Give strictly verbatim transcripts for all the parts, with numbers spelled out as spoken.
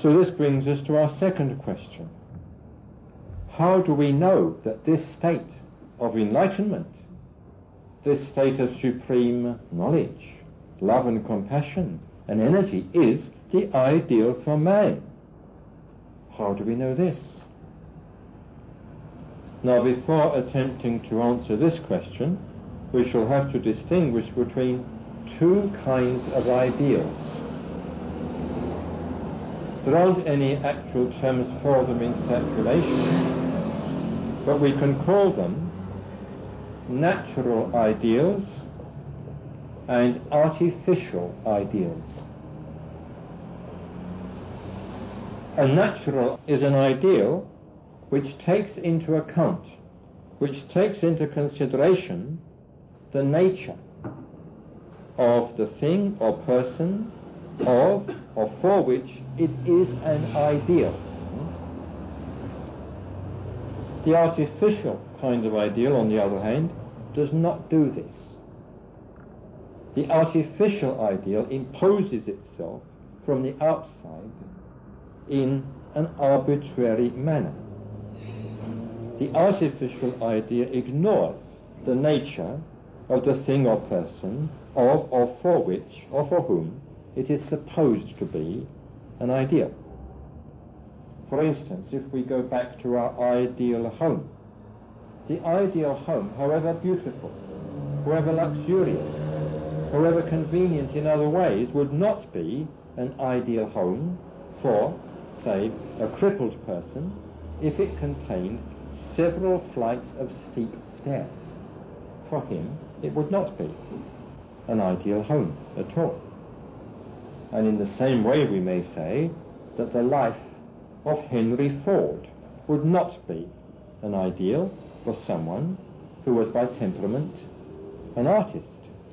So this brings us to our second question. How do we know that this state of enlightenment, this state of supreme knowledge, love and compassion and energy is the ideal for man? How do we know this? Now, before attempting to answer this question, we shall have to distinguish between two kinds of ideals. There aren't any actual terms for them in circulation, but we can call them natural ideals and artificial ideals. A natural is an ideal which takes into account, which takes into consideration the nature of the thing or person of or for which it is an ideal. The artificial kind of ideal, on the other hand, does not do this. The artificial ideal imposes itself from the outside in an arbitrary manner. The artificial idea ignores the nature of the thing or person of or for which or for whom it is supposed to be an ideal. For instance, if we go back to our ideal home, the ideal home, however beautiful, however luxurious, however convenient in other ways, would not be an ideal home for, say, a crippled person if it contained several flights of steep stairs. For him, it would not be an ideal home at all. And in the same way we may say that the life of Henry Ford would not be an ideal for someone who was by temperament an artist.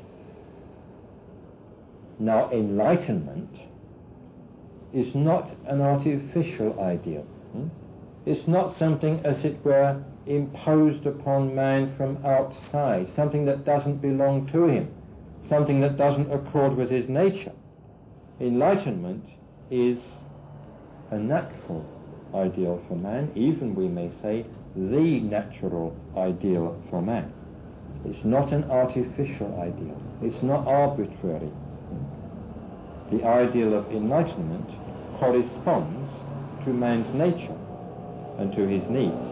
Now, enlightenment is not an artificial ideal. Hmm? It's not something, as it were, imposed upon man from outside, something that doesn't belong to him, something that doesn't accord with his nature. Enlightenment is a natural ideal for man, even, we may say, the natural ideal for man. It's not an artificial ideal. It's not arbitrary. The ideal of enlightenment corresponds to man's nature and to his needs.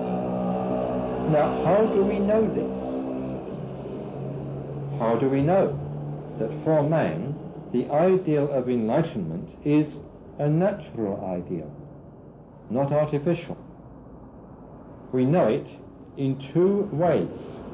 Now, how do we know this? How do we know that for man the ideal of enlightenment is a natural ideal, not artificial? We know it in two ways.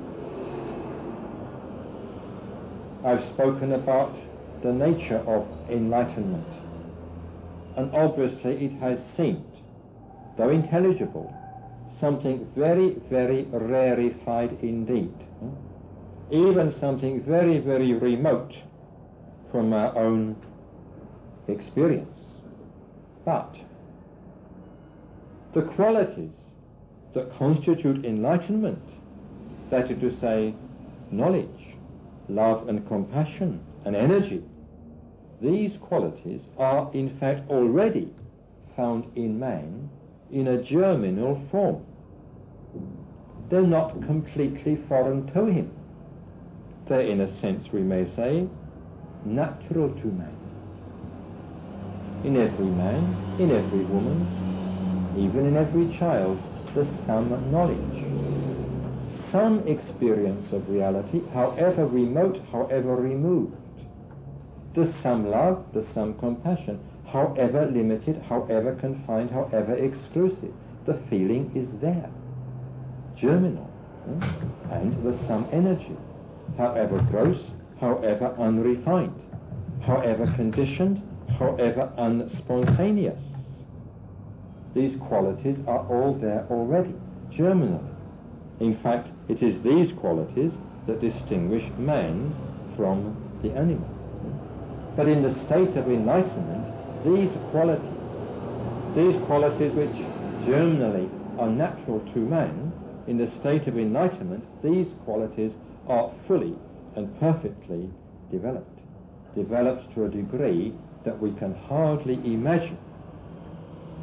I've spoken about the nature of enlightenment, and obviously it has seemed, though intelligible, something very, very rarefied indeed, even something very, very remote from our own experience. But the qualities that constitute enlightenment, that is to say, knowledge, love and compassion and energy, these qualities are in fact already found in man in a germinal form. They're not completely foreign to him. They're, in a sense, we may say, natural to man. In every man, in every woman, even in every child, there's some knowledge, some experience of reality, however remote, however removed. There's some love, there's some compassion, however limited, however confined, however exclusive. The feeling is there, germinal, eh? And there's some energy, however gross, however unrefined, however conditioned, however unspontaneous. These qualities are all there already, germinally. In fact, it is these qualities that distinguish man from the animal. But in the state of enlightenment, these qualities, these qualities which germinally are natural to man, in the state of enlightenment, these qualities are fully and perfectly developed, developed to a degree that we can hardly imagine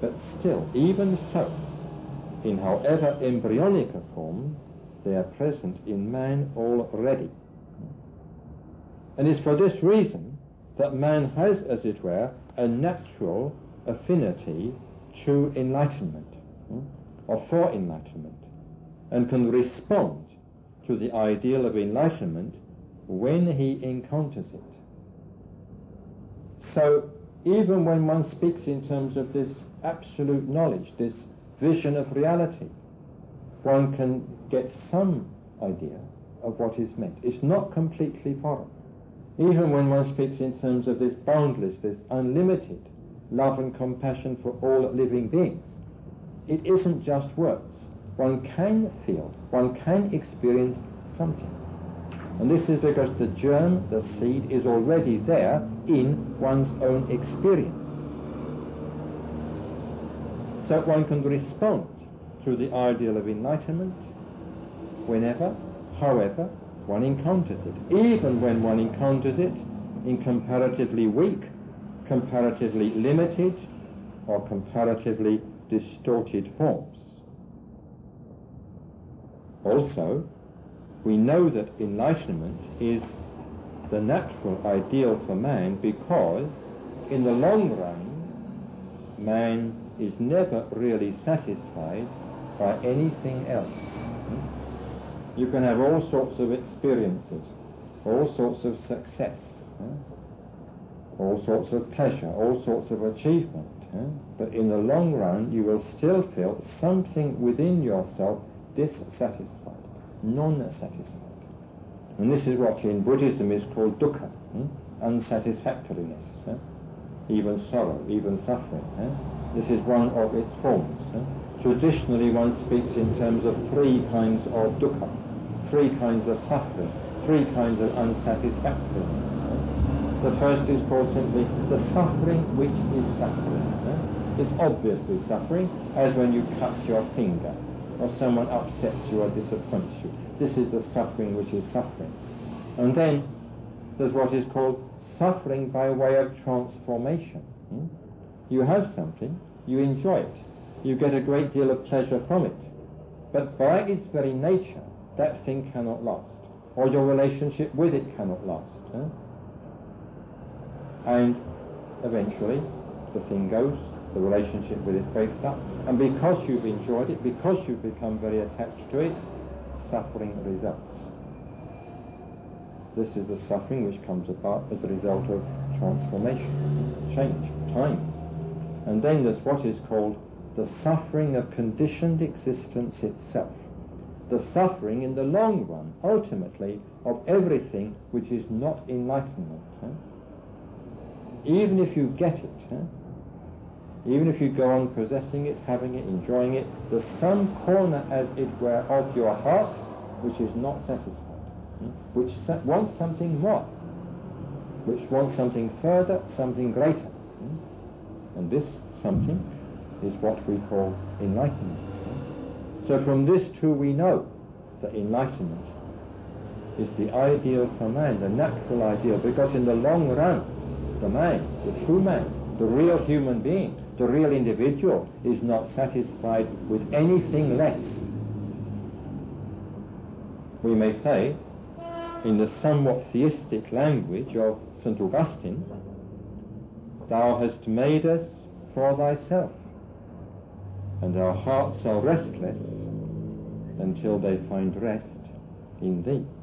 But still, even so, in however embryonic a form, they are present in man already. And it's for this reason that man has, as it were, a natural affinity to enlightenment, or for enlightenment, and can respond to the ideal of enlightenment when he encounters it. So, even when one speaks in terms of this absolute knowledge, this vision of reality, one can get some idea of what is meant. It's not completely foreign. Even when one speaks in terms of this boundless, this unlimited love and compassion for all living beings, it isn't just words. One can feel, one can experience something. And this is because the germ, the seed, is already there in one's own experience. So one can respond to the ideal of enlightenment whenever, however, one encounters it, even when one encounters it in comparatively weak, comparatively limited, or comparatively distorted forms. Also, we know that enlightenment is the natural ideal for man because, in the long run, man is never really satisfied by anything else. You can have all sorts of experiences, all sorts of success, all sorts of pleasure, all sorts of achievement, but in the long run you will still feel something within yourself dissatisfied, non-satisfied. And this is what in Buddhism is called dukkha, hmm? unsatisfactoriness, eh? even sorrow, even suffering. Eh? This is one of its forms. Eh? Traditionally one speaks in terms of three kinds of dukkha, three kinds of suffering, three kinds of unsatisfactoriness. Eh? The first is called simply the suffering which is suffering. Eh? It's obviously suffering, as when you cut your finger, or someone upsets you or disappoints you. This is the suffering which is suffering. And then there's what is called suffering by way of transformation. Hmm? You have something, you enjoy it, you get a great deal of pleasure from it, but by its very nature, that thing cannot last, or your relationship with it cannot last. Huh? And eventually, the thing goes, the relationship with it breaks up, and because you've enjoyed it, because you've become very attached to it, suffering results. This is the suffering which comes about as a result of transformation, change, time. And then there's what is called the suffering of conditioned existence itself. The suffering in the long run, ultimately, of everything which is not enlightenment. Huh? Even if you get it, huh? even if you go on possessing it, having it, enjoying it, there's some corner, as it were, of your heart which is not satisfied, hmm? which sa- wants something more, which wants something further, something greater. Hmm? And this something is what we call enlightenment. Hmm? So from this too we know that enlightenment is the ideal for man, the natural ideal, because in the long run, the man, the true man, the real human being, the real individual is not satisfied with anything less. We may say, in the somewhat theistic language of Saint Augustine, thou hast made us for thyself, and our hearts are restless until they find rest in thee.